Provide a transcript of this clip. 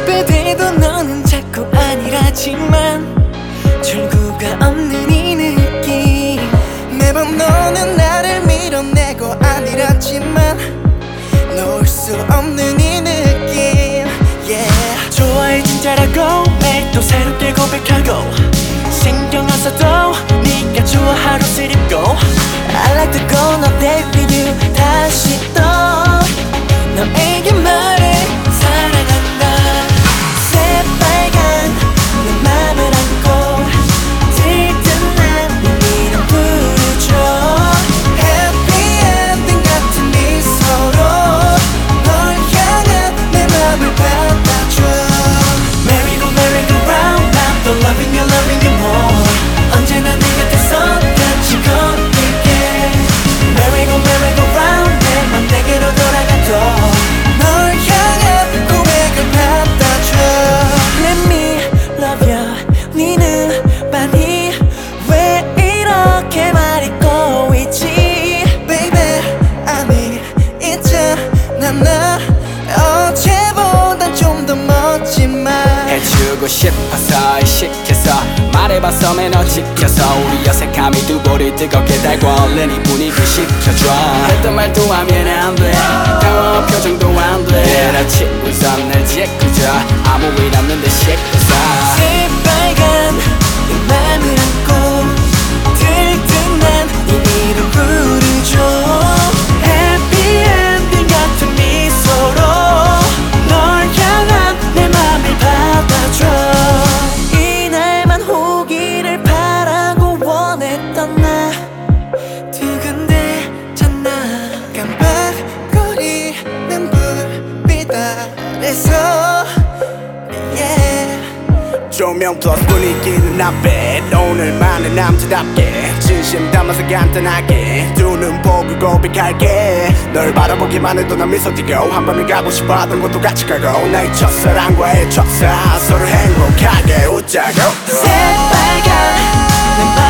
후배돼도 너는 자꾸 아니라지만 출구가 없는 이 느낌. 매번 너는 나를 밀어내고 아니라지만 놓을 수 없는 이 느낌. Yeah. 좋아해 진짜라고 매일 또 새롭게 고백하고 신경 안 써도 네가 좋아 하루 쓰립고 I like to go on a date with you. 다시 또 너에게 말해 사랑한다. 새빨간 내 맘을 안고 들뜬 난 네 이름 부르죠. Happy ending 같은 미소로 널 향한 내 맘을 받아줘. Merry go round I'm 또 loving you more. 언제나 네 곁에서 같이 걸을게. Merry go round 내 맘 내게로 돌아가도 널 향한 고백을 받아줘. Let me love you. 니는 많이 왜 이렇게 말 잊고 있지? Baby 아니 있잖아 나 어제보단 좀 더 멋진 말 해주고 싶어서 시켜서 말해봤어 매너 지켜서 우리 어색함이 두 볼이 뜨겁게 달고 얼른 이 분위기 식혀줘. 했던 말도 하면 안돼 당황한 표정도 안돼 나 치고선 날 짓고져 아무 일 없는 듯 씻고서 새빨간 내 맘을 안고 들뜬 난 네 이름 부르죠. Happy ending 같은 미소로 널 향한 내 맘을 받아줘. 이날만 오기를 바라고 원했던 나 두근대잖아. 깜빡거리는 불빛 아래서 yeah. 조명 플러스 분위기는 나빼 오늘만은 남자답게 진심 담아서 간단하게 두 눈 보고 고백할게. 널 바라보기만 해도 난 미소 띠고 한 번은 가고 싶어 하던 곳도 같이 가고 나의 첫사랑과의 첫사 서로 행복하게 웃자고. 새빨간 내